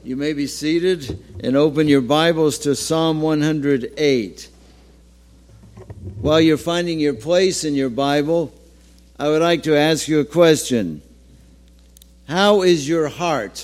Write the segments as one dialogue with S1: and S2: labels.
S1: You may be seated and open your Bibles to Psalm 108. While you're finding your place in your Bible, I would like to ask you a question. How is your heart?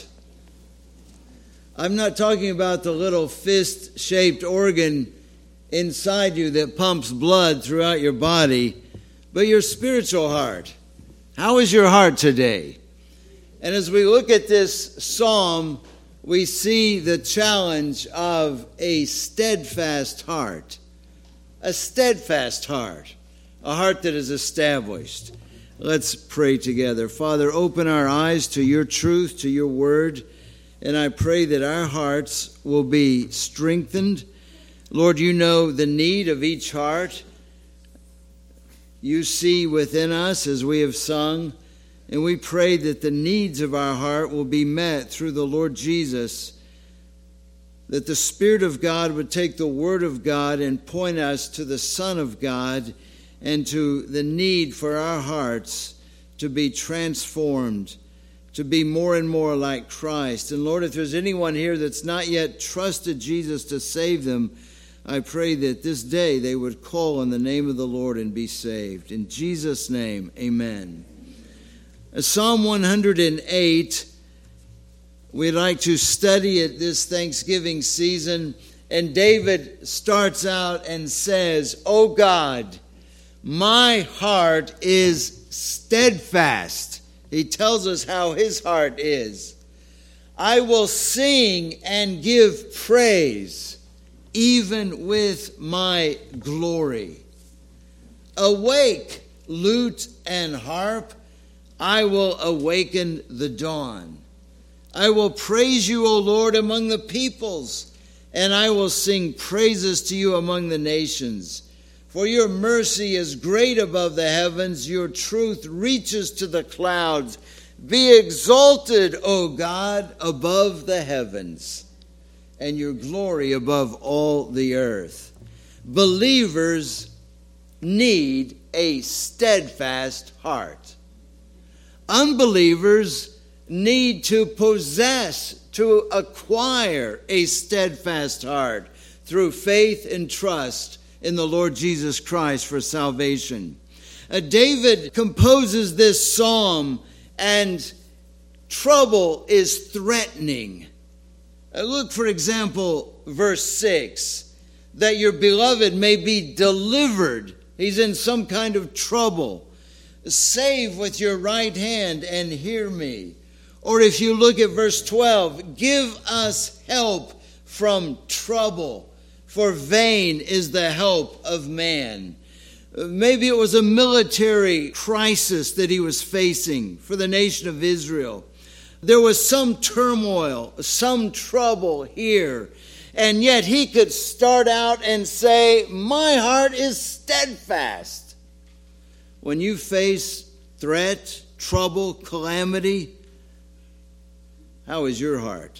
S1: I'm not talking about the little fist-shaped organ inside you that pumps blood throughout your body, but your spiritual heart. How is your heart today? And as we look at this psalm, we see the challenge of a steadfast heart. A steadfast heart. A heart that is established. Let's pray together. Father, open our eyes to your truth, to your word. And I pray that our hearts will be strengthened. Lord, you know the need of each heart. You see within us as we have sung. And we pray that the needs of our heart will be met through the Lord Jesus, that the Spirit of God would take the Word of God and point us to the Son of God and to the need for our hearts to be transformed, to be more and more like Christ. And Lord, if there's anyone here that's not yet trusted Jesus to save them, I pray that this day they would call on the name of the Lord and be saved. In Jesus' name, amen. Psalm 108, we'd like to study it this Thanksgiving season. And David starts out and says, "O God, my heart is steadfast." He tells us how his heart is. "I will sing and give praise, even with my glory. Awake, lute and harp. I will awaken the dawn. I will praise you, O Lord, among the peoples, and I will sing praises to you among the nations. For your mercy is great above the heavens, your truth reaches to the clouds. Be exalted, O God, above the heavens, and your glory above all the earth." Believers need a steadfast heart. Unbelievers need to possess, to acquire a steadfast heart through faith and trust in the Lord Jesus Christ for salvation. David composes this psalm, and trouble is threatening. Look, for example, verse 6, that your beloved may be delivered. He's in some kind of trouble. "Save with your right hand and hear me." Or if you look at verse 12, "Give us help from trouble, for vain is the help of man." Maybe it was a military crisis that he was facing for the nation of Israel. There was some turmoil, some trouble here. And yet he could start out and say, "My heart is steadfast." When you face threat, trouble, calamity, how is your heart?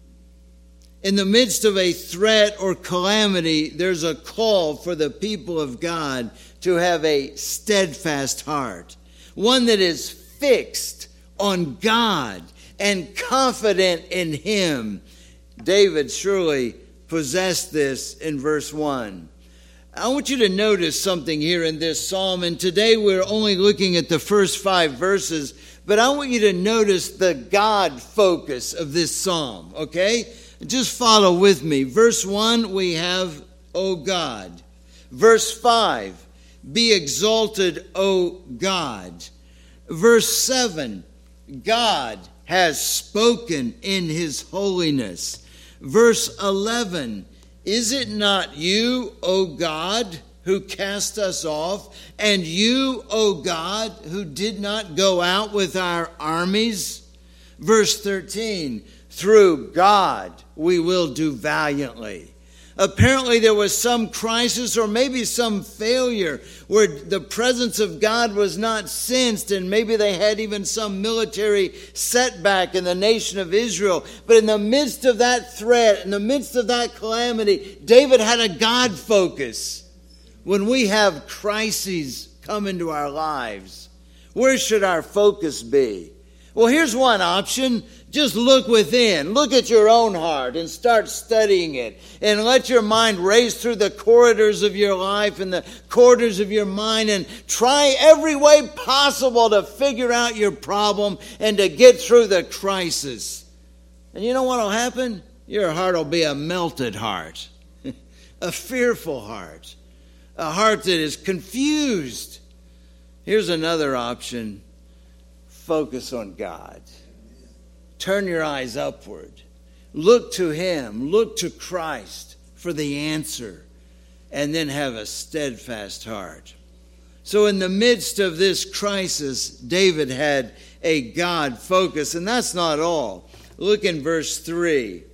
S1: In the midst of a threat or calamity, there's a call for the people of God to have a steadfast heart, one that is fixed on God and confident in Him. David surely possessed this in verse 1. I want you to notice something here in this psalm, and today we're only looking at the first 5 verses, but I want you to notice the God focus of this psalm, okay? Just follow with me. Verse 1, we have, "O God." Verse 5, "Be exalted, O God." Verse 7, "God has spoken in his holiness." Verse 11, "Is it not you, O God, who cast us off, and you, O God, who did not go out with our armies?" Verse 13, "Through God we will do valiantly." Apparently there was some crisis or maybe some failure where the presence of God was not sensed, and maybe they had even some military setback in the nation of Israel. But in the midst of that threat, in the midst of that calamity, David had a God focus. When we have crises come into our lives, where should our focus be? Well, here's one option. Just look within. Look at your own heart and start studying it. And let your mind race through the corridors of your life and the corridors of your mind and try every way possible to figure out your problem and to get through the crisis. And you know what will happen? Your heart will be a melted heart, a fearful heart, a heart that is confused. Here's another option. Focus on God. Turn your eyes upward. Look to Him. Look to Christ for the answer. And then have a steadfast heart. So in the midst of this crisis, David had a God focus. And that's not all. Look in verse 3.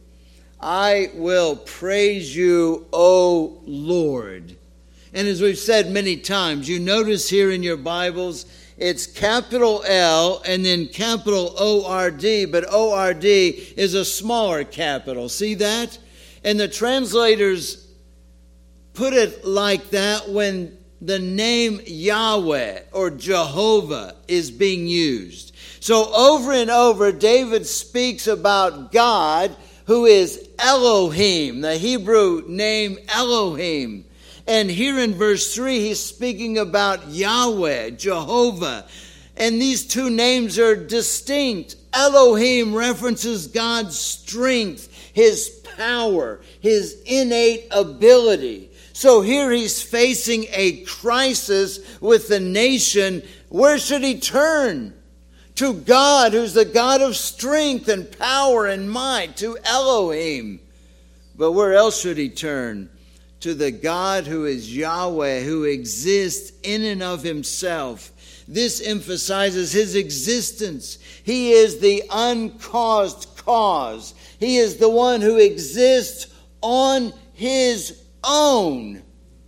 S1: I will praise you, O Lord. And as we've said many times, you notice here in your Bibles, it's capital L and then capital O-R-D, but O-R-D is a smaller capital. See that? And the translators put it like that when the name Yahweh or Jehovah is being used. So over and over, David speaks about God, who is Elohim, the Hebrew name Elohim. And here in verse 3, he's speaking about Yahweh, Jehovah. And these two names are distinct. Elohim references God's strength, His power, His innate ability. So here he's facing a crisis with the nation. Where should he turn? To God, who's the God of strength and power and might, to Elohim. But where else should he turn? To the God who is Yahweh, who exists in and of Himself. This emphasizes His existence. He is the uncaused cause. He is the one who exists on His own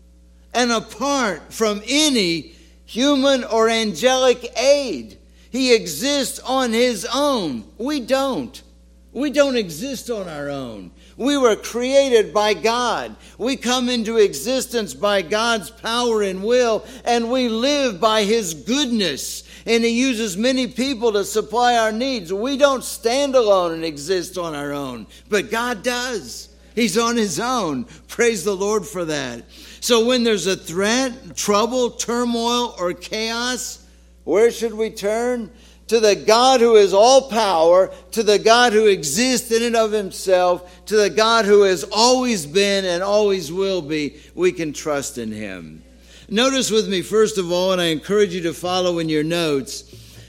S1: and apart from any human or angelic aid. He exists on His own. We don't. We don't exist on our own. We were created by God. We come into existence by God's power and will, and we live by His goodness. And He uses many people to supply our needs. We don't stand alone and exist on our own, but God does. He's on His own. Praise the Lord for that. So when there's a threat, trouble, turmoil, or chaos, where should we turn? To the God who is all power, to the God who exists in and of Himself, to the God who has always been and always will be. We can trust in Him. Notice with me, first of all, and I encourage you to follow in your notes,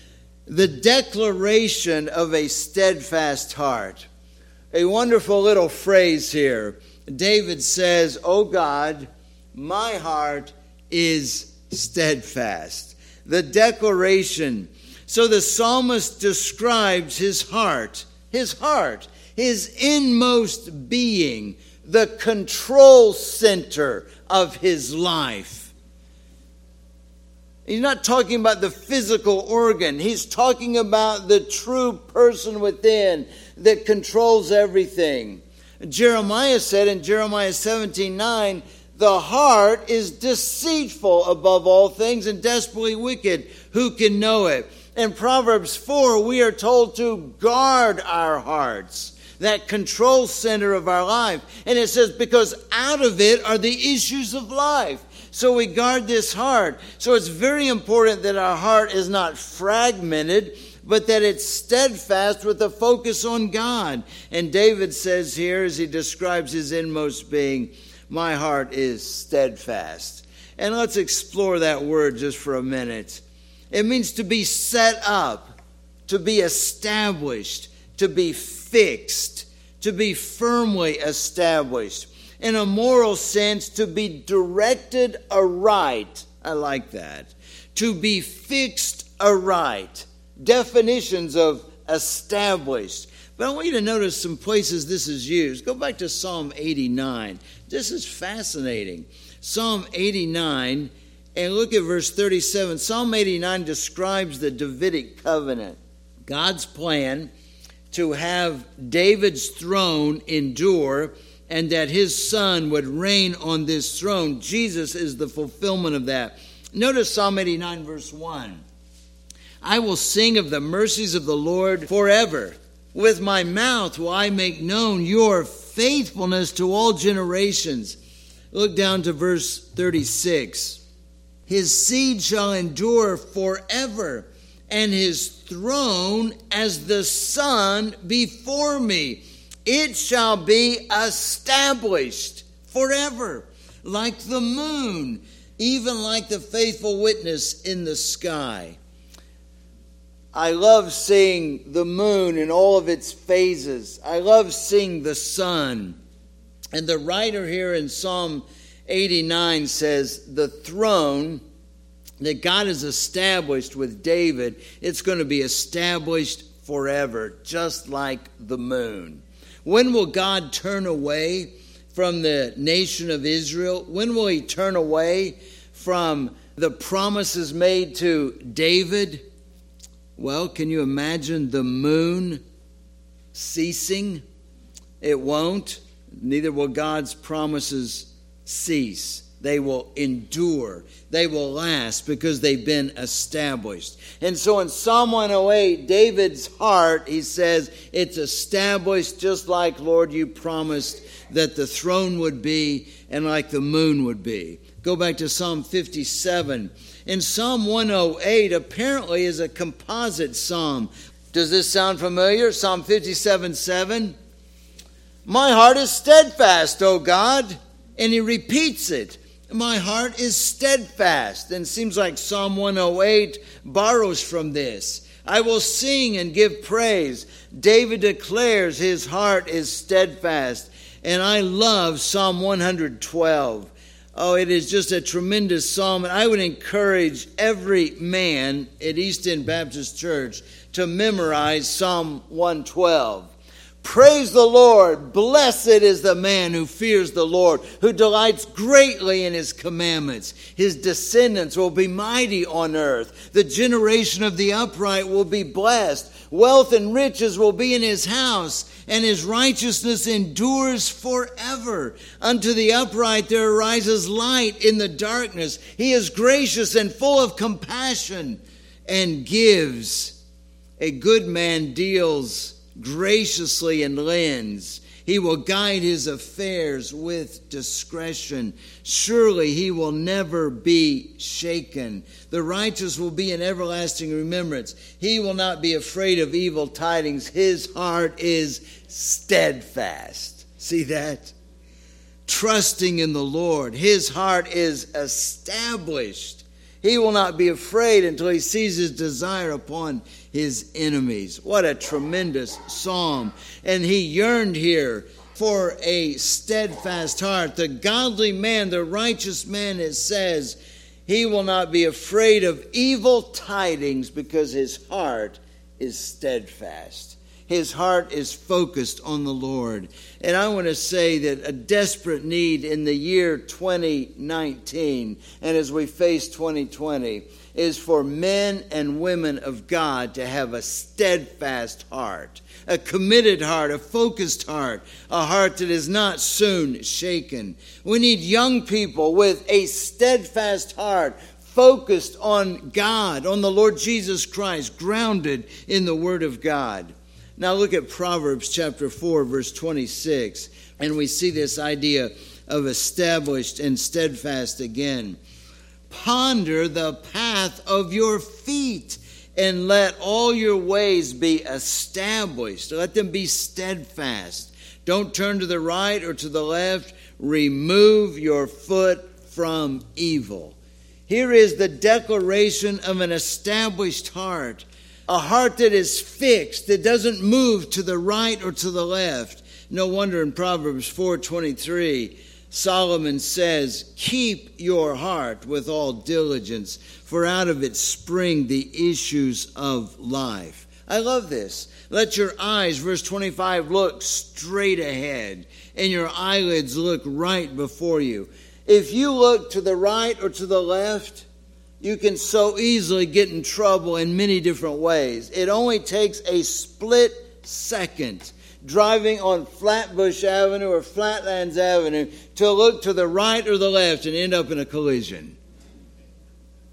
S1: the declaration of a steadfast heart. A wonderful little phrase here. David says, "O God, my heart is steadfast." The declaration. So the psalmist describes his heart, his inmost being, the control center of his life. He's not talking about the physical organ. He's talking about the true person within that controls everything. Jeremiah said in Jeremiah 17:9, the heart is deceitful above all things and desperately wicked. Who can know it? In Proverbs 4, we are told to guard our hearts, that control center of our life. And it says, because out of it are the issues of life. So we guard this heart. So it's very important that our heart is not fragmented, but that it's steadfast with a focus on God. And David says here, as he describes his inmost being, my heart is steadfast. And let's explore that word just for a minute. It means to be set up, to be established, to be fixed, to be firmly established. In a moral sense, to be directed aright. I like that. To be fixed aright. Definitions of established. But I want you to notice some places this is used. Go back to Psalm 89. This is fascinating. Psalm 89, and look at verse 37. Psalm 89 describes the Davidic covenant. God's plan to have David's throne endure and that his son would reign on this throne. Jesus is the fulfillment of that. Notice Psalm 89, verse 1. I will sing of the mercies of the Lord forever. With my mouth will I make known your faithfulness to all generations. Look down to verse 36. His seed shall endure forever, and his throne as the sun before me. It shall be established forever, like the moon, even like the faithful witness in the sky. I love seeing the moon in all of its phases. I love seeing the sun. And the writer here in Psalm 89 says the throne that God has established with David, it's going to be established forever, just like the moon. When will God turn away from the nation of Israel? When will he turn away from the promises made to David? Well, can you imagine the moon ceasing? It won't. Neither will God's promises cease. They will endure. They will last because they've been established. And so in Psalm 108, David's heart, he says, it's established just like, Lord, you promised that the throne would be and like the moon would be. Go back to Psalm 57. In Psalm 108, apparently is a composite psalm. Does this sound familiar? Psalm 57:7. My heart is steadfast, O God. And he repeats it. My heart is steadfast. And it seems like Psalm 108 borrows from this. I will sing and give praise. David declares his heart is steadfast. And I love Psalm 112. Oh, it is just a tremendous psalm. And I would encourage every man at East End Baptist Church to memorize Psalm 112. Praise the Lord. Blessed is the man who fears the Lord, who delights greatly in his commandments. His descendants will be mighty on earth. The generation of the upright will be blessed. Wealth and riches will be in his house, and his righteousness endures forever. Unto the upright there arises light in the darkness. He is gracious and full of compassion and gives. A good man deals graciously and lends. He will guide his affairs with discretion. Surely he will never be shaken. The righteous will be in everlasting remembrance. He will not be afraid of evil tidings. His heart is steadfast. See that? Trusting in the Lord. His heart is established. He will not be afraid until he sees his desire upon his enemies. What a tremendous psalm. And he yearned here for a steadfast heart. The godly man, the righteous man, it says, he will not be afraid of evil tidings because his heart is steadfast. His heart is focused on the Lord. And I want to say that a desperate need in the year 2019, and as we face 2020, is for men and women of God to have a steadfast heart, a committed heart, a focused heart, a heart that is not soon shaken. We need young people with a steadfast heart, focused on God, on the Lord Jesus Christ, grounded in the Word of God. Now look at Proverbs chapter 4, verse 26, and we see this idea of established and steadfast again. Ponder the path of your feet, and let all your ways be established. Let them be steadfast. Don't turn to the right or to the left. Remove your foot from evil. Here is the declaration of an established heart. A heart that is fixed, that doesn't move to the right or to the left. No wonder in Proverbs 4:23, Solomon says, keep your heart with all diligence, for out of it spring the issues of life. I love this. Let your eyes, verse 25, look straight ahead, and your eyelids look right before you. If you look to the right or to the left, you can so easily get in trouble in many different ways. It only takes a split second driving on Flatbush Avenue or Flatlands Avenue to look to the right or the left and end up in a collision.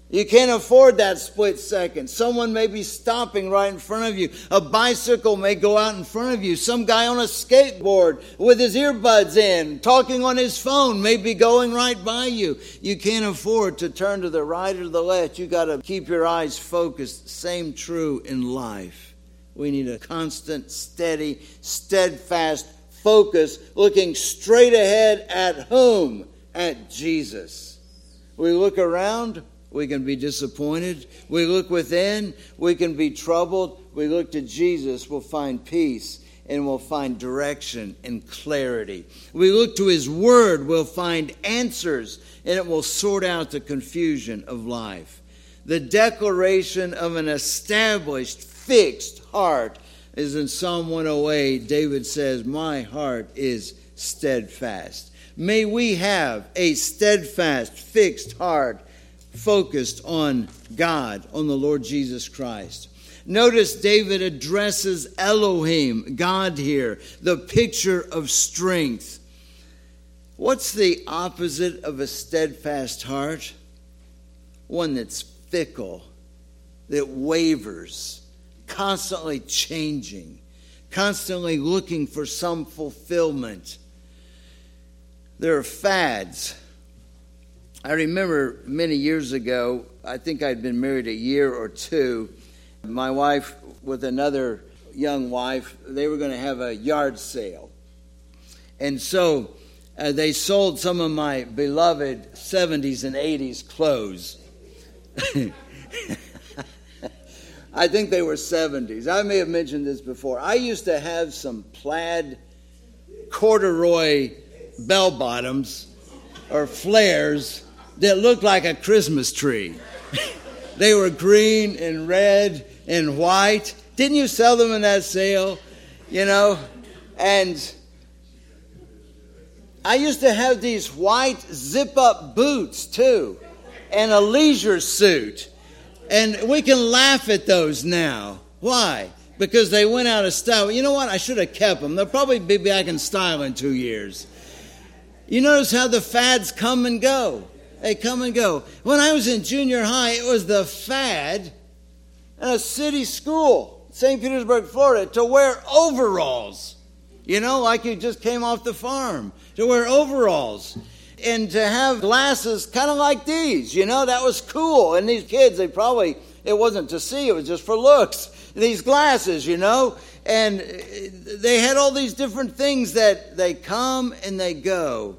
S1: You can't afford that split second. Someone may be stopping right in front of you. A bicycle may go out in front of you. Some guy on a skateboard with his earbuds in, talking on his phone, may be going right by you. You can't afford to turn to the right or the left. You got to keep your eyes focused. Same true in life. We need a constant, steady, steadfast focus, looking straight ahead at whom? At Jesus. We look around, we can be disappointed. We look within, we can be troubled. We look to Jesus, we'll find peace and we'll find direction and clarity. We look to His Word, we'll find answers, and it will sort out the confusion of life. The declaration of an established, fixed heart is in Psalm 108. David says, "My heart is steadfast." May we have a steadfast, fixed heart, focused on God, on the Lord Jesus Christ. Notice David addresses Elohim, God here, the picture of strength. What's the opposite of a steadfast heart? One that's fickle, that wavers, constantly changing, constantly looking for some fulfillment. There are fads. I remember many years ago, I think I'd been married a year or two. My wife with another young wife, they were going to have a yard sale. And so they sold some of my beloved 70s and 80s clothes. I think they were 70s. I may have mentioned this before. I used to have some plaid corduroy bell-bottoms or flares that looked like a Christmas tree. They were green and red and white. Didn't you sell them in that sale? You know? And I used to have these white zip-up boots, too, and a leisure suit. And we can laugh at those now. Why? Because they went out of style. You know what? I should have kept them. They'll probably be back in style in 2 years. You notice how the fads come and go. They come and go. When I was in junior high, it was the fad in a city school, St. Petersburg, Florida, to wear overalls. You know, like you just came off the farm. To wear overalls. And to have glasses kind of like these. You know, that was cool. And these kids, it wasn't to see, it was just for looks. These glasses, you know. And they had all these different things that they come and they go.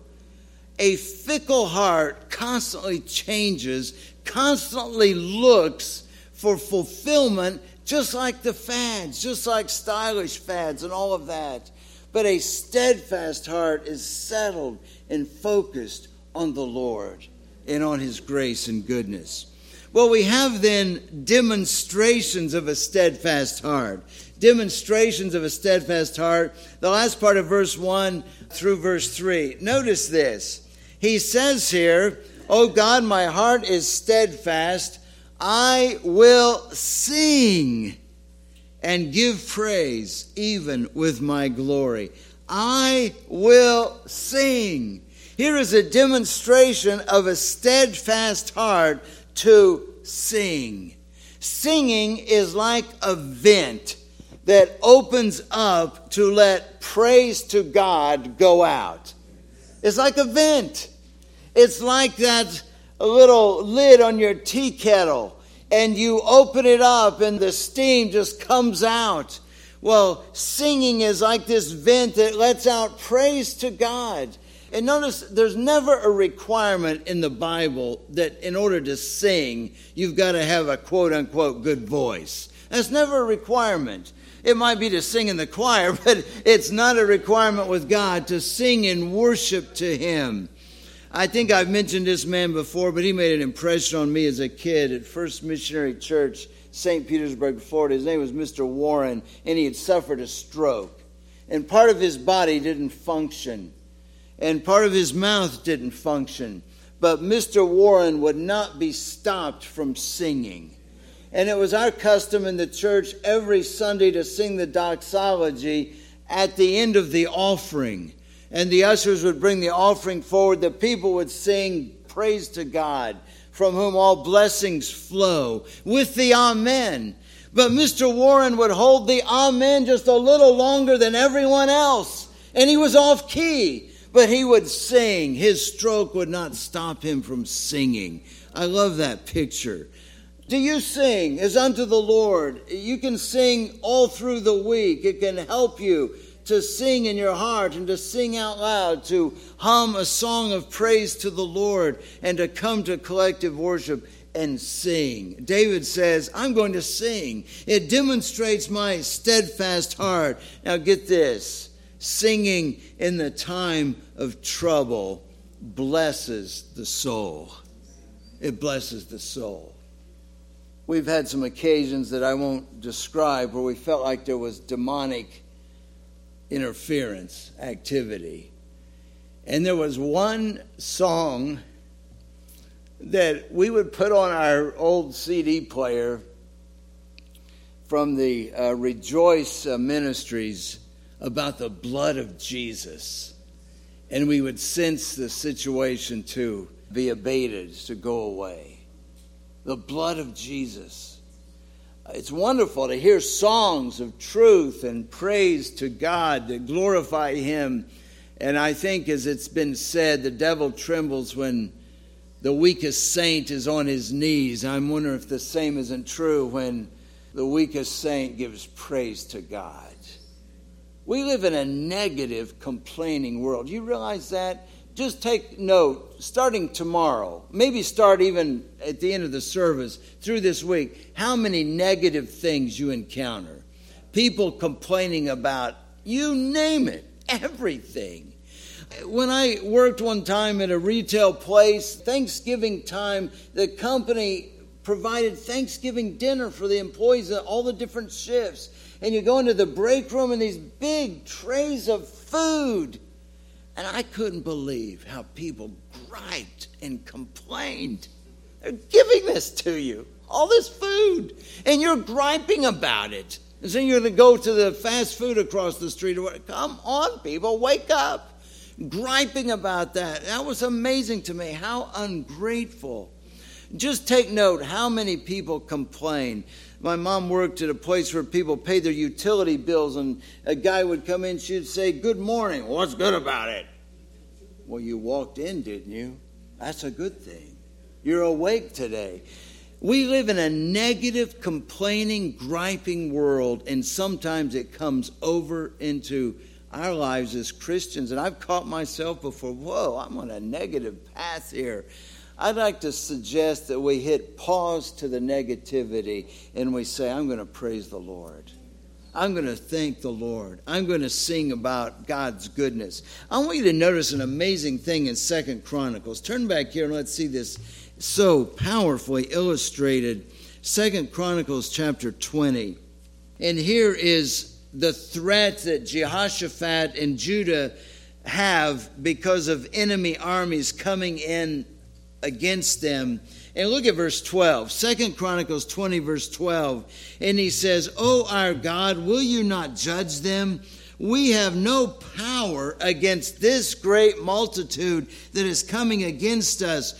S1: A fickle heart constantly changes, constantly looks for fulfillment, just like the fads, just like stylish fads and all of that. But a steadfast heart is settled and focused on the Lord and on His grace and goodness. Well, we have then demonstrations of a steadfast heart. Demonstrations of a steadfast heart. The last part of verse 1 through verse 3. Notice this. He says here, "O God, my heart is steadfast. I will sing and give praise even with my glory." I will sing. Here is a demonstration of a steadfast heart to sing. Singing is like a vent that opens up to let praise to God go out. It's like a vent. It's like that little lid on your tea kettle, and you open it up and the steam just comes out. Well, singing is like this vent that lets out praise to God. And notice there's never a requirement in the Bible that in order to sing, you've got to have a quote-unquote good voice. That's never a requirement. It might be to sing in the choir, but it's not a requirement with God to sing in worship to Him. I think I've mentioned this man before, but he made an impression on me as a kid at First Missionary Church, St. Petersburg, Florida. His name was Mr. Warren, and he had suffered a stroke. And part of his body didn't function, and part of his mouth didn't function. But Mr. Warren would not be stopped from singing. And it was our custom in the church every Sunday to sing the doxology at the end of the offering. And the ushers would bring the offering forward. The people would sing praise to God from whom all blessings flow, with the amen. But Mr. Warren would hold the amen just a little longer than everyone else. And he was off key, but he would sing. His stroke would not stop him from singing. I love that picture. Do you sing as unto the Lord? You can sing all through the week. It can help you to sing in your heart and to sing out loud, to hum a song of praise to the Lord and to come to collective worship and sing. David says, I'm going to sing. It demonstrates my steadfast heart. Now get this. Singing in the time of trouble blesses the soul. It blesses the soul. We've had some occasions that I won't describe where we felt like there was demonic interference, activity. And there was one song that we would put on our old CD player from the Rejoice Ministries about the blood of Jesus. And we would sense the situation to be abated, to go away. The blood of Jesus. It's wonderful to hear songs of truth and praise to God that glorify Him. And I think, as it's been said, the devil trembles when the weakest saint is on his knees. I'm wondering if the same isn't true when the weakest saint gives praise to God. We live in a negative, complaining world. You realize that? Just take note, starting tomorrow, maybe start even at the end of the service, through this week, how many negative things you encounter. People complaining about, you name it, everything. When I worked one time at a retail place, Thanksgiving time, the company provided Thanksgiving dinner for the employees at all the different shifts. And you go into the break room and these big trays of food. And I couldn't believe how people griped and complained. They're giving this to you, all this food, and you're griping about it. And so you're going to go to the fast food across the street. Come on, people, wake up. Griping about that. That was amazing to me. How ungrateful. Just take note how many people complain. My mom worked at a place where people paid their utility bills, and a guy would come in, she'd say, good morning. What's good about it? Well, you walked in, didn't you? That's a good thing. You're awake today. We live in a negative, complaining, griping world, and sometimes it comes over into our lives as Christians. And I've caught myself before, whoa, I'm on a negative path here. I'd like to suggest that we hit pause to the negativity and we say, I'm going to praise the Lord. I'm going to thank the Lord. I'm going to sing about God's goodness. I want you to notice an amazing thing in 2 Chronicles. Turn back here and let's see this so powerfully illustrated. 2 Chronicles chapter 20. And here is the threat that Jehoshaphat and Judah have because of enemy armies coming in against them. And look at verse 12. 2 Chronicles 20, verse 12. And he says, O our God, will you not judge them? We have no power against this great multitude that is coming against us,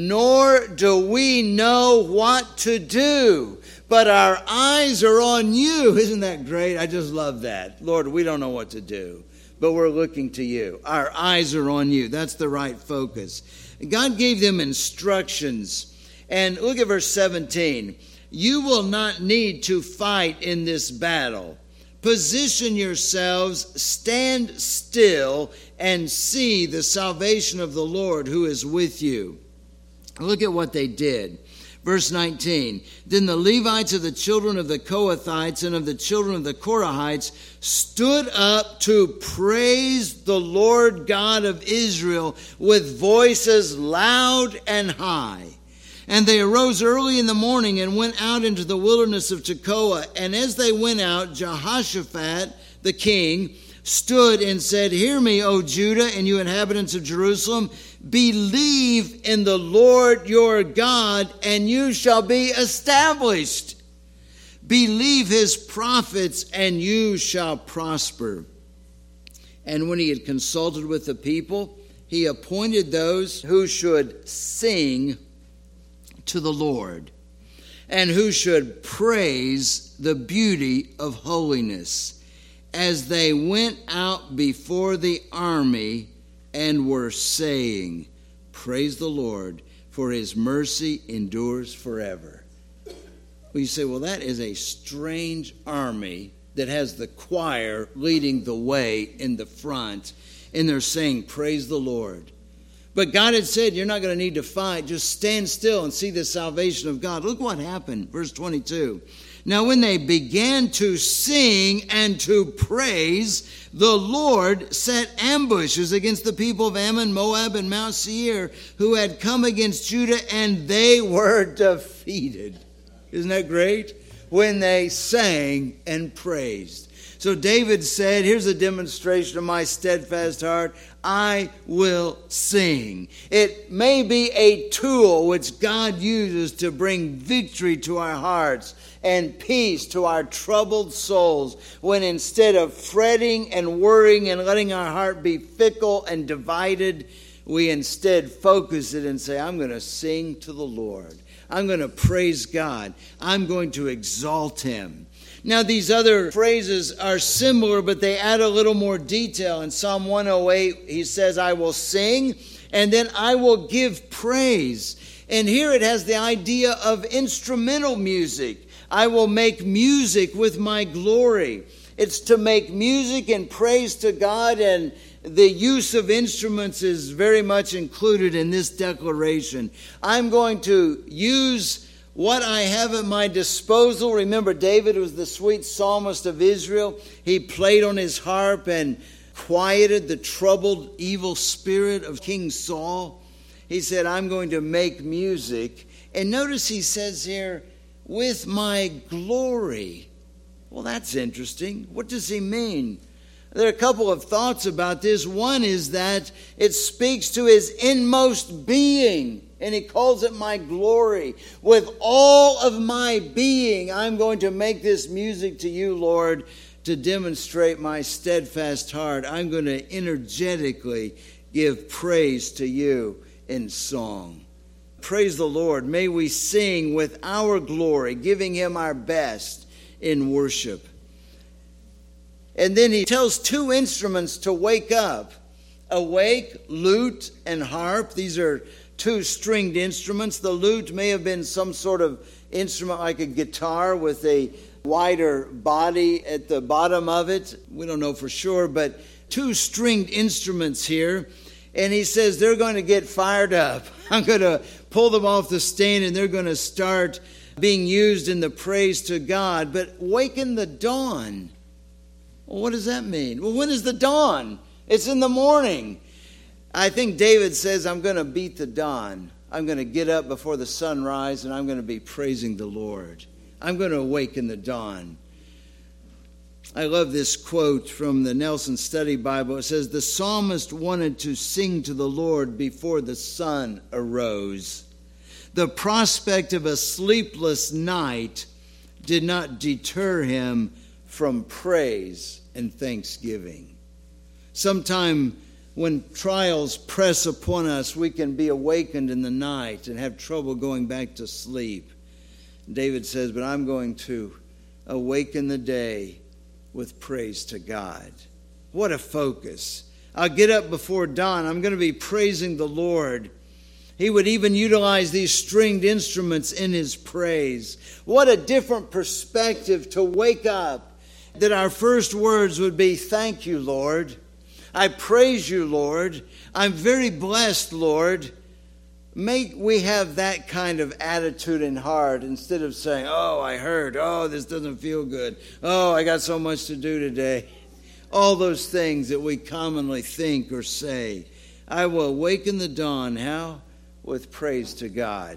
S1: nor do we know what to do. But our eyes are on you. Isn't that great? I just love that. Lord, we don't know what to do, but we're looking to you. Our eyes are on you. That's the right focus. God gave them instructions. And look at verse 17. You will not need to fight in this battle. Position yourselves, stand still, and see the salvation of the Lord who is with you. Look at what they did. Verse 19, then the Levites of the children of the Kohathites and of the children of the Korahites stood up to praise the Lord God of Israel with voices loud and high. And they arose early in the morning and went out into the wilderness of Tekoa. And as they went out, Jehoshaphat, the king, stood and said, hear me, O Judah, and you inhabitants of Jerusalem. Believe in the Lord your God, and you shall be established. Believe his prophets, and you shall prosper. And when he had consulted with the people, he appointed those who should sing to the Lord, and who should praise the beauty of holiness, as they went out before the army and were saying, Praise the Lord, for his mercy endures forever. Well, you say, well, that is a strange army that has the choir leading the way in the front, and they're saying, Praise the Lord. But God had said, you're not going to need to fight. Just stand still and see the salvation of God. Look what happened, verse 22. Now when they began to sing and to praise, the Lord set ambushes against the people of Ammon, Moab, and Mount Seir, who had come against Judah, and they were defeated. Isn't that great? When they sang and praised. So David said, here's a demonstration of my steadfast heart. I will sing. It may be a tool which God uses to bring victory to our hearts and peace to our troubled souls, when instead of fretting and worrying and letting our heart be fickle and divided, we instead focus it and say, I'm going to sing to the Lord. I'm going to praise God. I'm going to exalt him. Now, these other phrases are similar, but they add a little more detail. In Psalm 108, he says, I will sing, and then I will give praise. And here it has the idea of instrumental music. I will make music with my glory. It's to make music and praise to God, and the use of instruments is very much included in this declaration. I'm going to use what I have at my disposal. Remember, David was the sweet psalmist of Israel. He played on his harp and quieted the troubled, evil spirit of King Saul. He said, I'm going to make music. And notice he says here, with my glory. Well, that's interesting. What does he mean? There are a couple of thoughts about this. One is that it speaks to his inmost being, and he calls it my glory. With all of my being, I'm going to make this music to you, Lord, to demonstrate my steadfast heart. I'm going to energetically give praise to you in song. Praise the Lord. May we sing with our glory, giving him our best in worship. And then he tells two instruments to wake up. Awake, lute, and harp. These are two stringed instruments. The lute may have been some sort of instrument like a guitar with a wider body at the bottom of it. We don't know for sure, but two stringed instruments here. And he says they're going to get fired up. I'm going to pull them off the stand, and they're going to start being used in the praise to God. But waken the dawn. Well, what does that mean? Well, when is the dawn? It's in the morning. I think David says, I'm going to beat the dawn. I'm going to get up before the sunrise, and I'm going to be praising the Lord. I'm going to awaken the dawn. I love this quote from the Nelson Study Bible. It says, the psalmist wanted to sing to the Lord before the sun arose. The prospect of a sleepless night did not deter him from praise and thanksgiving. Sometime when trials press upon us, we can be awakened in the night and have trouble going back to sleep. David says, but I'm going to awaken the day with praise to God. What a focus. I'll get up before dawn. I'm going to be praising the Lord. He would even utilize these stringed instruments in his praise. What a different perspective to wake up, that our first words would be, thank you, Lord. I praise you, Lord. I'm very blessed, Lord. May we have that kind of attitude in heart instead of saying, oh, I hurt. Oh, this doesn't feel good. Oh, I got so much to do today. All those things that we commonly think or say. I will awaken the dawn. How? With praise to God.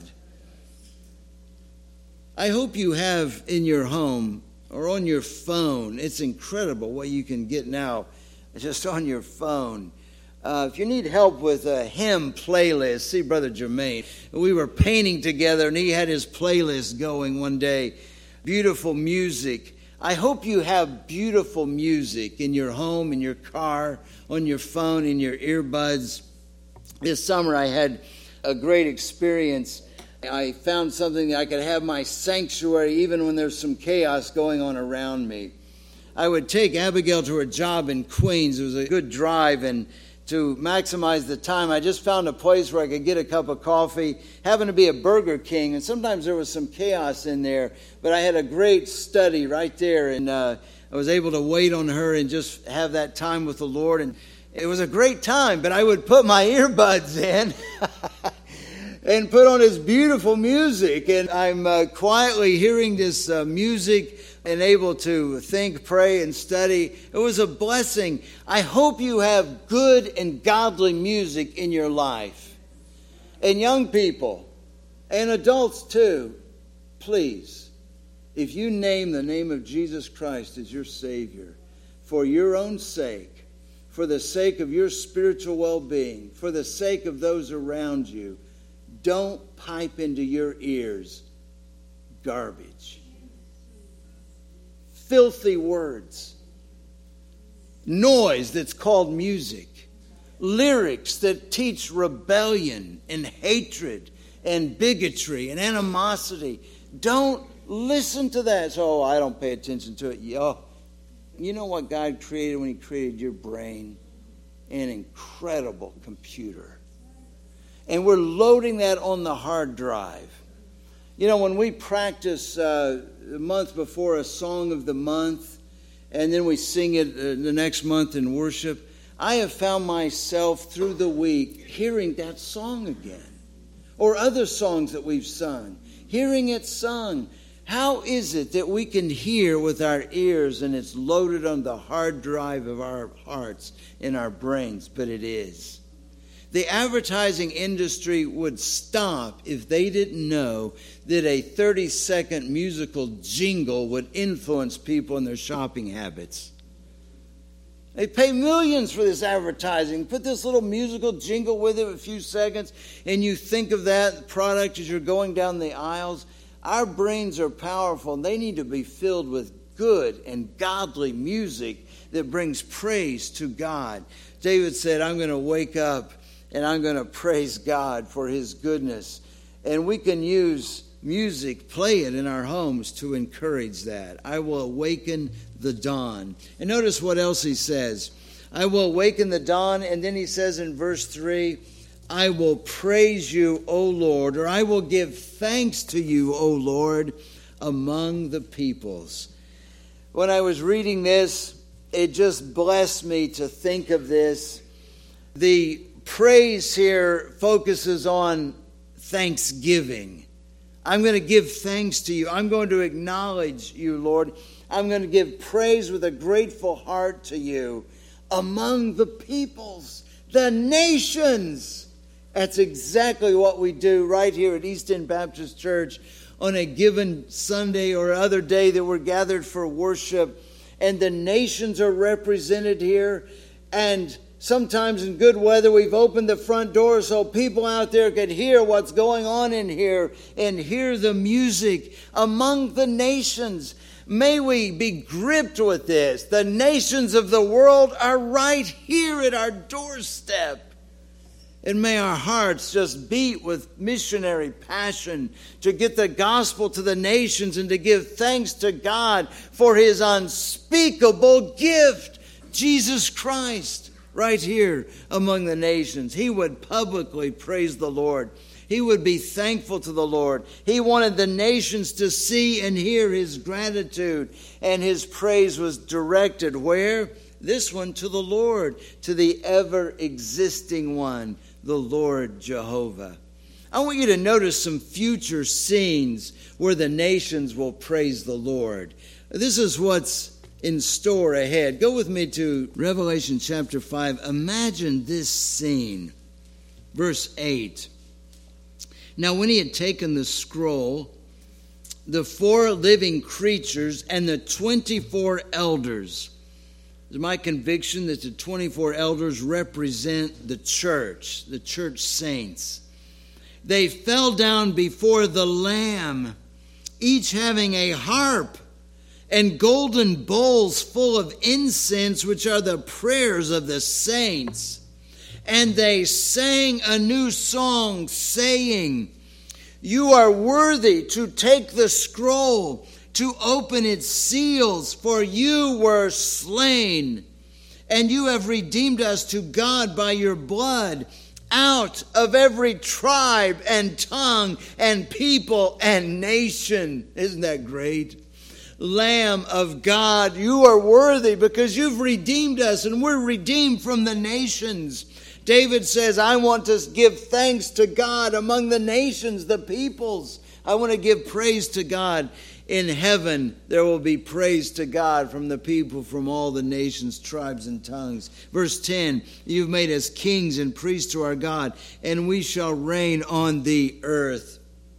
S1: I hope you have in your home or on your phone. It's incredible what you can get now just on your phone. If you need help with a hymn playlist, see Brother Jermaine. We were painting together, and he had his playlist going one day. Beautiful music. I hope you have beautiful music in your home, in your car, on your phone, in your earbuds. This summer I had a great experience I found something that I could have my sanctuary even when there's some chaos going on around me. I would take Abigail to her job in Queens. It was a good drive, and to maximize the time, I just found a place where I could get a cup of coffee. Happened to be a Burger King, and sometimes there was some chaos in there, but I had a great study right there, and I was able to wait on her and just have that time with the Lord, and it was a great time. But I would put my earbuds in and put on this beautiful music, and I'm quietly hearing this music and able to think, pray, and study. It was a blessing. I hope you have good and godly music in your life. And young people, and adults too, please, if you name the name of Jesus Christ as your Savior, for your own sake, for the sake of your spiritual well-being, for the sake of those around you, don't pipe into your ears garbage. Filthy words, noise that's called music, lyrics that teach rebellion and hatred and bigotry and animosity. Don't listen to that. So, I don't pay attention to it. You know what God created when He created your brain? An incredible computer. And we're loading that on the hard drive. You know, when we practice the month before a song of the month, and then we sing it the next month in worship, I have found myself through the week hearing that song again. Or other songs that we've sung, hearing it sung. How is it that we can hear with our ears and it's loaded on the hard drive of our hearts and our brains? But it is. The advertising industry would stop if they didn't know that a 30-second musical jingle would influence people in their shopping habits. They pay millions for this advertising. Put this little musical jingle with it, a few seconds, and you think of that product as you're going down the aisles. Our brains are powerful, and they need to be filled with good and godly music that brings praise to God. David said, I'm going to wake up and I'm going to praise God for His goodness. And we can use music, play it in our homes to encourage that. I will awaken the dawn. And notice what else he says. I will awaken the dawn. And then he says in verse 3, I will praise you, O Lord, or I will give thanks to you, O Lord, among the peoples. When I was reading this, it just blessed me to think of this. The praise here focuses on thanksgiving. I'm going to give thanks to you. I'm going to acknowledge you, Lord. I'm going to give praise with a grateful heart to you among the peoples, the nations. That's exactly what we do right here at East End Baptist Church on a given Sunday or other day that we're gathered for worship. And the nations are represented here. And sometimes in good weather, we've opened the front door so people out there could hear what's going on in here and hear the music among the nations. May we be gripped with this. The nations of the world are right here at our doorstep. And may our hearts just beat with missionary passion to get the gospel to the nations and to give thanks to God for His unspeakable gift, Jesus Christ. Right here among the nations. He would publicly praise the Lord. He would be thankful to the Lord. He wanted the nations to see and hear His gratitude. And His praise was directed where? This one to the Lord, to the ever-existing one, the Lord Jehovah. I want you to notice some future scenes where the nations will praise the Lord. This is what's in store ahead. Go with me to Revelation chapter 5. Imagine this scene. Verse 8. Now when he had taken the scroll, the 4 living creatures and the 24 elders. It's my conviction that the 24 elders represent the church saints. They fell down before the Lamb, each having a harp and golden bowls full of incense, which are the prayers of the saints. And they sang a new song, saying, You are worthy to take the scroll, to open its seals, for you were slain, and you have redeemed us to God by your blood, out of every tribe and tongue and people and nation. Isn't that great? Lamb of God, you are worthy because you've redeemed us, and we're redeemed from the nations. David says, I want to give thanks to God among the nations, the peoples. I want to give praise to God. In heaven, there will be praise to God from the people from all the nations, tribes, and tongues. Verse 10, you've made us kings and priests to our God, and we shall reign on the earth.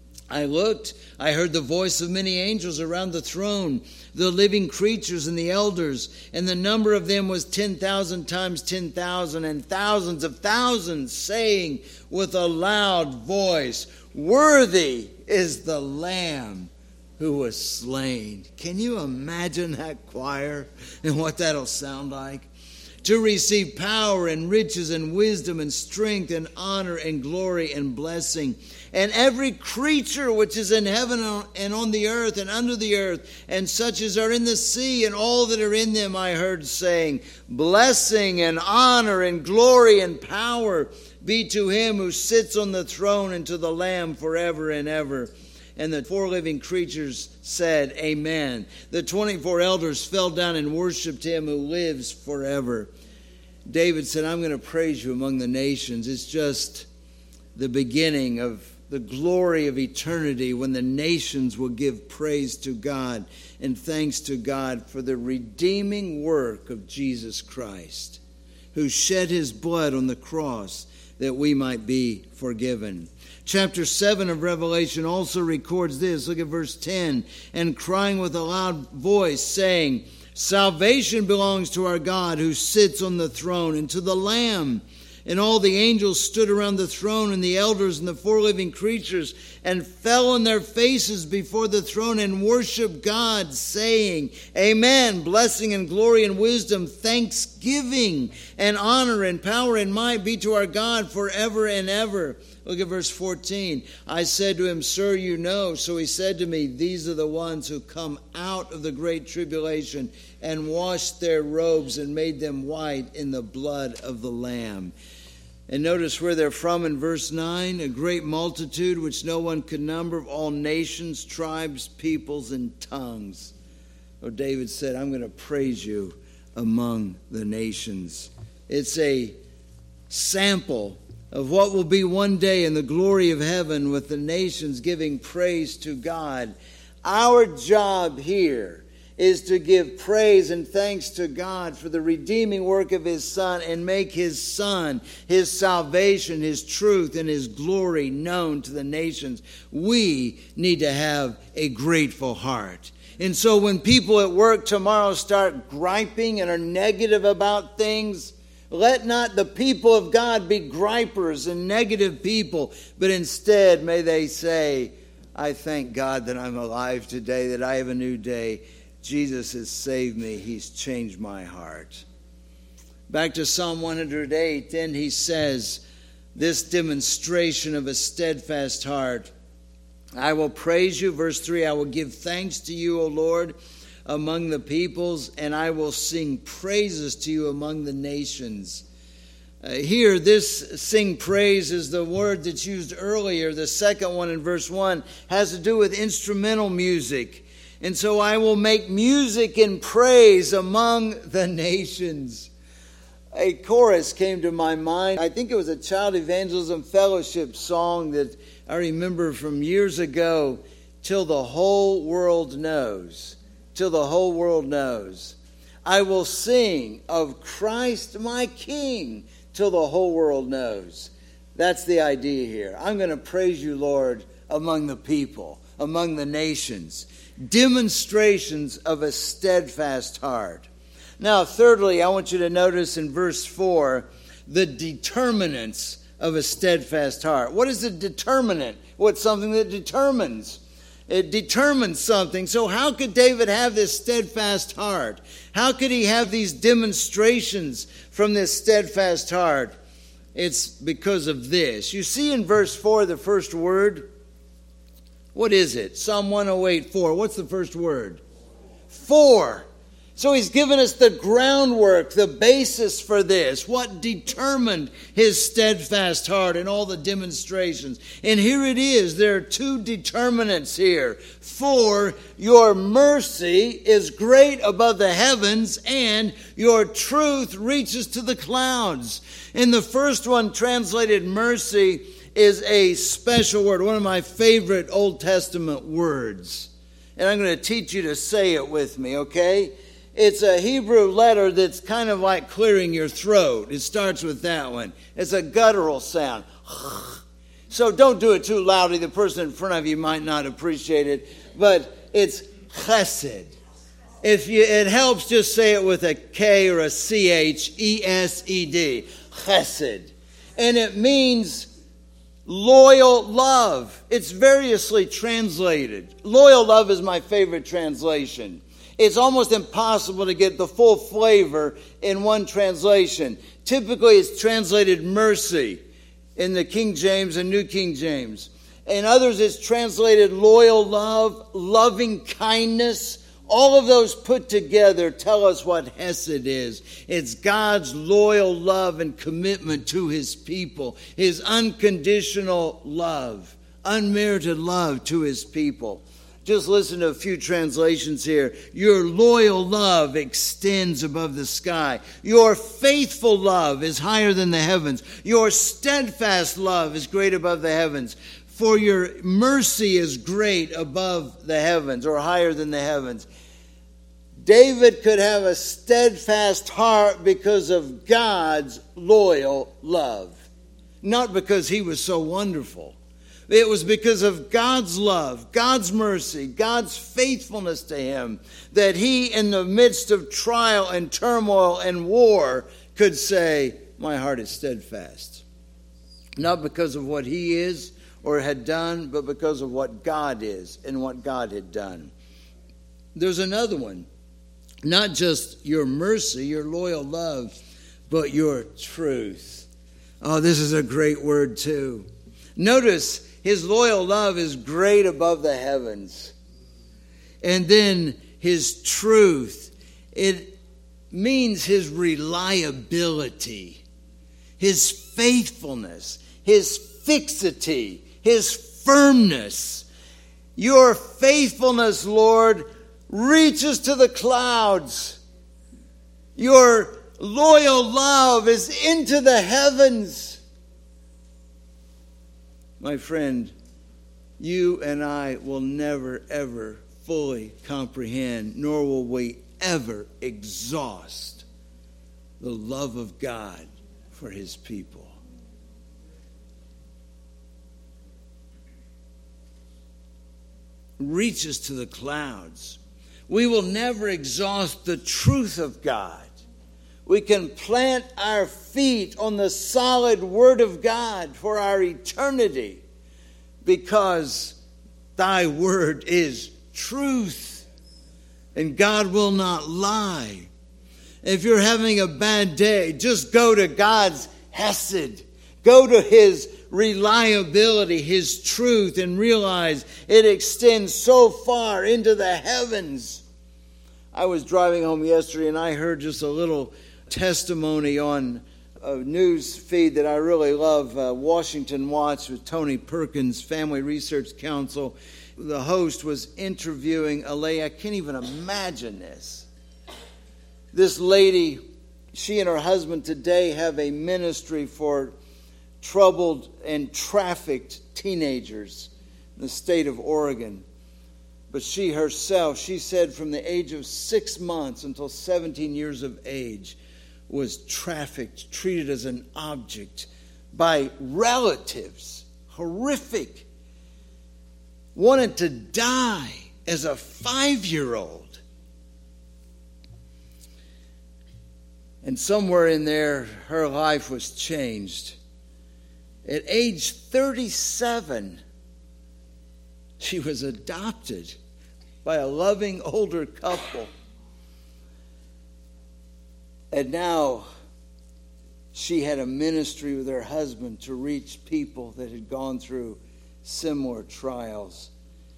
S1: I looked, I heard the voice of many angels around the throne, the living creatures and the elders, and the number of them was 10,000 times 10,000, and thousands of thousands, saying with a loud voice, worthy is the Lamb who was slain. Can you imagine that choir and what that'll sound like? To receive power and riches and wisdom and strength and honor and glory and blessing. And every creature which is in heaven and on the earth and under the earth, and such as are in the sea and all that are in them, I heard saying, blessing and honor and glory and power be to him who sits on the throne and to the Lamb forever and ever. And the 4 living creatures said, Amen. The 24 elders fell down and worshipped him who lives forever. David said, I'm going to praise you among the nations. It's just the beginning of the glory of eternity when the nations will give praise to God and thanks to God for the redeeming work of Jesus Christ, who shed his blood on the cross that we might be forgiven. Chapter 7 of Revelation also records this. Look at verse 10. And crying with a loud voice, saying, salvation belongs to our God who sits on the throne and to the Lamb. And all the angels stood around the throne, and the elders and the 4 living creatures, and fell on their faces before the throne and worshiped God, saying, Amen. Blessing and glory and wisdom, thanksgiving and honor and power and might be to our God forever and ever. Look at verse 14. I said to him, Sir, you know. So he said to me, these are the ones who come out of the great tribulation and washed their robes and made them white in the blood of the Lamb. And notice where they're from in verse 9. A great multitude which no one could number, of all nations, tribes, peoples, and tongues. Oh, David said, I'm going to praise you among the nations. It's a sample of what will be one day in the glory of heaven with the nations giving praise to God. Our job here is to give praise and thanks to God for the redeeming work of his Son and make his Son, his salvation, his truth, and his glory known to the nations. We need to have a grateful heart. And so when people at work tomorrow start griping and are negative about things, let not the people of God be gripers and negative people, but instead may they say, I thank God that I'm alive today, that I have a new day. Jesus has saved me. He's changed my heart. Back to Psalm 108, then he says, this demonstration of a steadfast heart. I will praise you, verse 3, I will give thanks to you, O Lord, among the peoples, and I will sing praises to you among the nations. Here, this sing praise is the word that's used earlier. The second one in verse 1 has to do with instrumental music. And so I will make music and praise among the nations. A chorus came to my mind. I think it was a Child Evangelism Fellowship song that I remember from years ago. Till the whole world knows. Till the whole world knows. I will sing of Christ my King till the whole world knows. That's the idea here. I'm going to praise you, Lord, among the people, among the nations. Demonstrations of a steadfast heart. Now, thirdly, I want you to notice in verse 4 the determinants of a steadfast heart. What is a determinant? What's something that determines? It determines something. So how could David have this steadfast heart? How could he have these demonstrations from this steadfast heart? It's because of this. You see in verse 4 the first word, What is it? Psalm 108:4. What's the first word? For. So he's given us the groundwork, the basis for this, what determined his steadfast heart and all the demonstrations. And here it is. There are two determinants here. For your mercy is great above the heavens, and your truth reaches to the clouds. And the first one, translated mercy, is a special word, one of my favorite Old Testament words. And I'm going to teach you to say it with me, okay? It's a Hebrew letter that's kind of like clearing your throat. It starts with that one. It's a guttural sound. So don't do it too loudly. The person in front of you might not appreciate it. But it's chesed. It helps, just say it with a K or a CH, E-S-E-D. Chesed. And it means loyal love. It's variously translated. Loyal love is my favorite translation. It's almost impossible to get the full flavor in one translation. Typically, it's translated mercy in the King James and New King James. In others, it's translated loyal love, loving kindness. All of those put together tell us what Hesed is. It's God's loyal love and commitment to his people. His unconditional love, unmerited love to his people. Just listen to a few translations here. Your loyal love extends above the sky. Your faithful love is higher than the heavens. Your steadfast love is great above the heavens. For your mercy is great above the heavens, or higher than the heavens. David could have a steadfast heart because of God's loyal love. Not because he was so wonderful. It was because of God's love, God's mercy, God's faithfulness to him that he, in the midst of trial and turmoil and war, could say, my heart is steadfast. Not because of what he is or had done, but because of what God is and what God had done. There's another one. Not just your mercy, your loyal love, but your truth. Oh, this is a great word too. Notice, his loyal love is great above the heavens. And then his truth, it means his reliability, his faithfulness, his fixity, his firmness. Your faithfulness, Lord, reaches to the clouds. Your loyal love is into the heavens. My friend, you and I will never, ever fully comprehend, nor will we ever exhaust the love of God for his people. Reaches to the clouds. We will never exhaust the truth of God. We can plant our feet on the solid Word of God for our eternity because thy word is truth and God will not lie. If you're having a bad day, just go to God's Hesed. Go to his reliability, his truth, and realize it extends so far into the heavens. I was driving home yesterday and I heard just a little testimony on a news feed that I really love, Washington Watch with Tony Perkins, Family Research Council. The host was interviewing a lady. I can't even imagine this. This lady, she and her husband today have a ministry for troubled and trafficked teenagers in the state of Oregon. But she herself, she said from the age of 6 months until 17 years of age, was trafficked, treated as an object by relatives. Horrific. Wanted to die as a 5-year-old. And somewhere in there, her life was changed. At age 37, she was adopted by a loving older couple. And now she had a ministry with her husband to reach people that had gone through similar trials.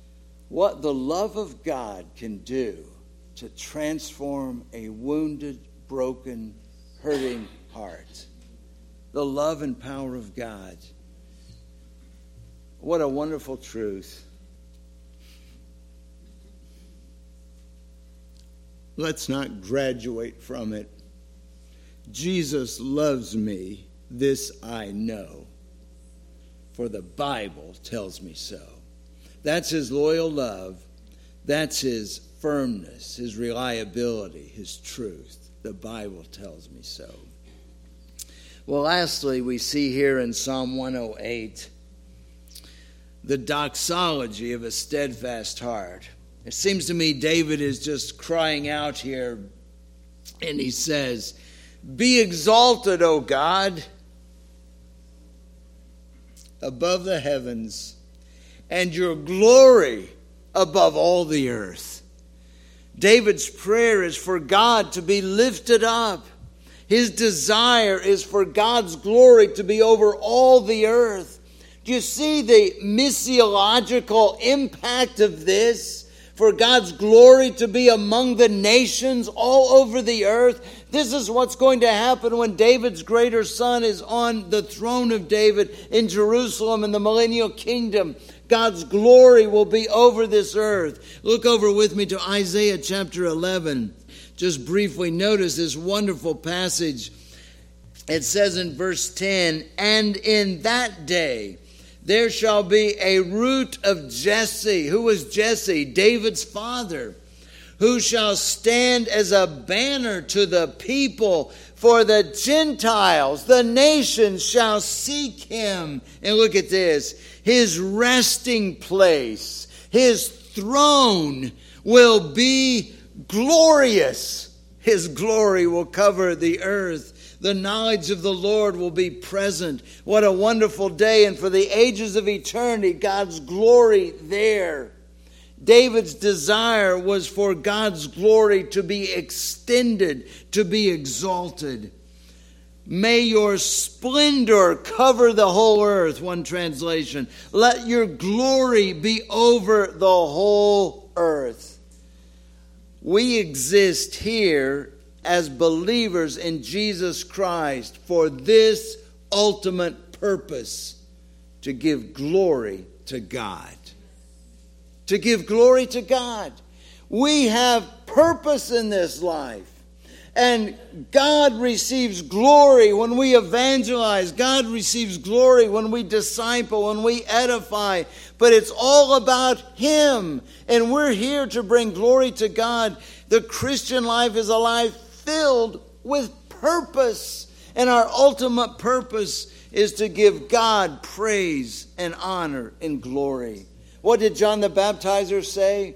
S1: what the love of God can do to transform a wounded, broken, hurting heart. The love and power of God. What a wonderful truth. Let's not graduate from it. Jesus loves me, this I know, for the Bible tells me so. That's his loyal love. That's his firmness, his reliability, his truth. The Bible tells me so. Well, lastly, we see here in Psalm 108 the doxology of a steadfast heart. It seems to me David is just crying out here, and he says, "Be exalted, O God, above the heavens, and your glory above all the earth." David's prayer is for God to be lifted up. His desire is for God's glory to be over all the earth. Do you see the missiological impact of this? For God's glory to be among the nations all over the earth. This is what's going to happen when David's greater son is on the throne of David in Jerusalem in the millennial kingdom. God's glory will be over this earth. Look over with me to Isaiah chapter 11. Just briefly notice this wonderful passage. It says in verse 10, "And in that day there shall be a root of Jesse." Who was Jesse? David's father. "Who shall stand as a banner to the people, for the Gentiles, the nations shall seek him." And look at this. His resting place, his throne will be glorious. His glory will cover the earth. The knowledge of the Lord will be present. What a wonderful day. And for the ages of eternity, God's glory there. David's desire was for God's glory to be extended, to be exalted. "May your splendor cover the whole earth," one translation. "Let your glory be over the whole earth." We exist here as believers in Jesus Christ for this ultimate purpose, to give glory to God. To give glory to God. We have purpose in this life. And God receives glory when we evangelize. God receives glory when we disciple, when we edify. But it's all about him. And we're here to bring glory to God. The Christian life is a life filled with purpose. And our ultimate purpose is to give God praise and honor and glory. What did John the Baptizer say?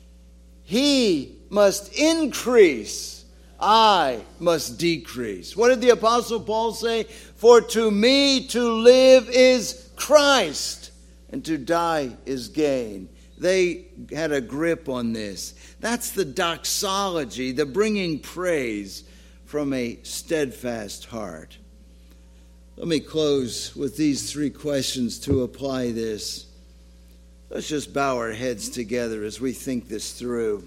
S1: "He must increase, I must decrease." What did the Apostle Paul say? "For to me to live is Christ, and to die is gain." They had a grip on this. That's the doxology, the bringing praise from a steadfast heart. Let me close with these three questions to apply this. Let's just bow our heads together as we think this through.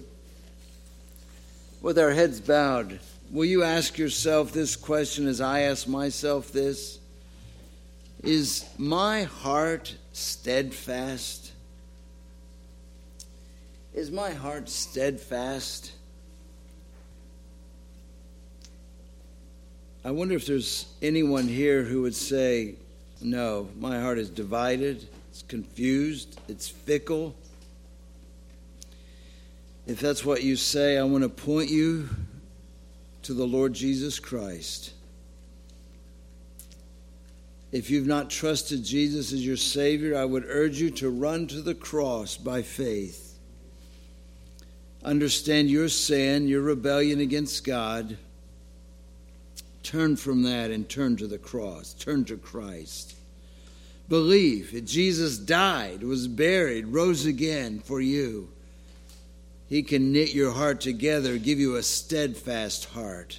S1: With our heads bowed, will you ask yourself this question as I ask myself this? Is my heart steadfast? Is my heart steadfast? I wonder if there's anyone here who would say, "No, my heart is divided, it's confused, it's fickle." If that's what you say, I want to point you to the Lord Jesus Christ. If you've not trusted Jesus as your Savior, I would urge you to run to the cross by faith. Understand your sin, your rebellion against God. Turn from that and turn to the cross. Turn to Christ. Believe that Jesus died, was buried, rose again for you. He can knit your heart together, give you a steadfast heart.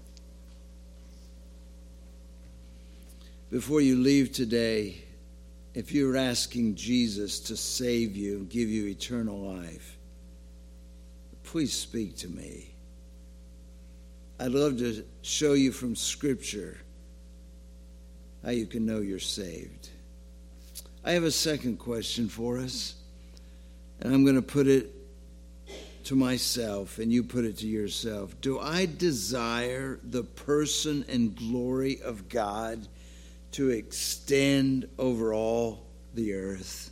S1: Before you leave today, if you're asking Jesus to save you and give you eternal life, please speak to me. I'd love to show you from Scripture how you can know you're saved. I have a second question for us, and I'm going to put it to myself, and you put it to yourself. Do I desire the person and glory of God to extend over all the earth?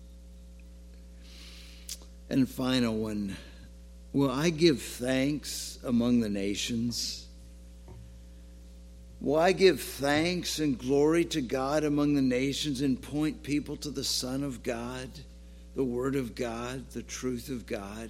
S1: And final one, will I give thanks among the nations? Will I give thanks and glory to God among the nations and point people to the Son of God, the Word of God, the truth of God?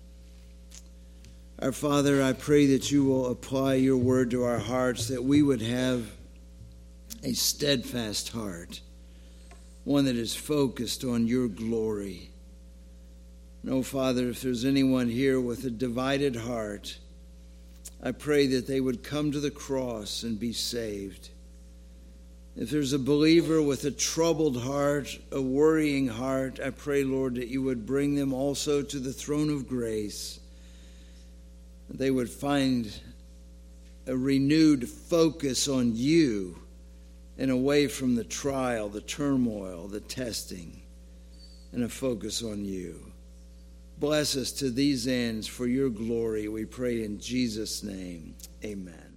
S1: Our Father, I pray that you will apply your word to our hearts, that we would have a steadfast heart, one that is focused on your glory. No, Father, if there's anyone here with a divided heart, I pray that they would come to the cross and be saved. If there's a believer with a troubled heart, a worrying heart, I pray, Lord, that you would bring them also to the throne of grace. They would find a renewed focus on you and away from the trial, the turmoil, the testing, and a focus on you. Bless us to these ends for your glory, we pray in Jesus' name. Amen.